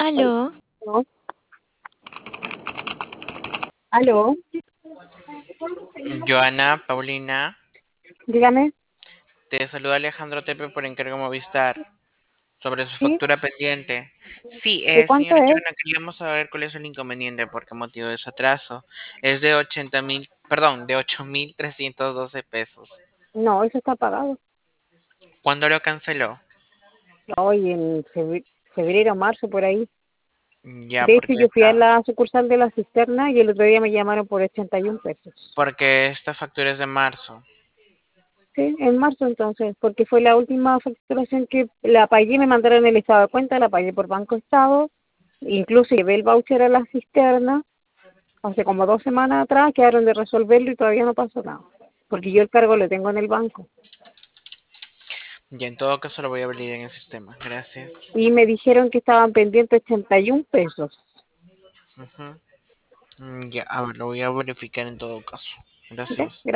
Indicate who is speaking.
Speaker 1: Aló,
Speaker 2: ¿No? ¿Aló?
Speaker 1: Joana, Paulina,
Speaker 2: Dígame.
Speaker 1: te saluda Alejandro Tepe por encargo Movistar sobre su
Speaker 2: ¿Sí?
Speaker 1: factura pendiente. Sí,
Speaker 2: ¿De cuánto
Speaker 1: señora
Speaker 2: es?
Speaker 1: Joana, queríamos saber cuál es el inconveniente, por qué motivo de su atraso. Es de 80.000, perdón, de 8.312 pesos.
Speaker 2: No, eso está pagado.
Speaker 1: ¿Cuándo lo canceló?
Speaker 2: Hoy en febrero, marzo, por ahí.
Speaker 1: Ya,
Speaker 2: De hecho,
Speaker 1: porque
Speaker 2: yo fui a
Speaker 1: esta,
Speaker 2: la sucursal de la cisterna y el otro día me llamaron por 81 pesos.
Speaker 1: porque esta factura es de marzo.
Speaker 2: Sí, en marzo entonces, porque fue la última facturación que la pagué, me mandaron el estado de cuenta, la pagué por Banco Estado, incluso llevé el voucher a la cisterna, hace como 2 semanas atrás, quedaron de resolverlo y todavía no pasó nada, porque yo el cargo lo tengo en el banco.
Speaker 1: Ya, en todo caso lo voy a abrir en el sistema. Gracias.
Speaker 2: Y me dijeron que estaban pendientes 81 pesos.
Speaker 1: Ujú. Ya, a ver, lo voy a verificar en todo caso.
Speaker 2: ¿Ok?
Speaker 1: Gracias.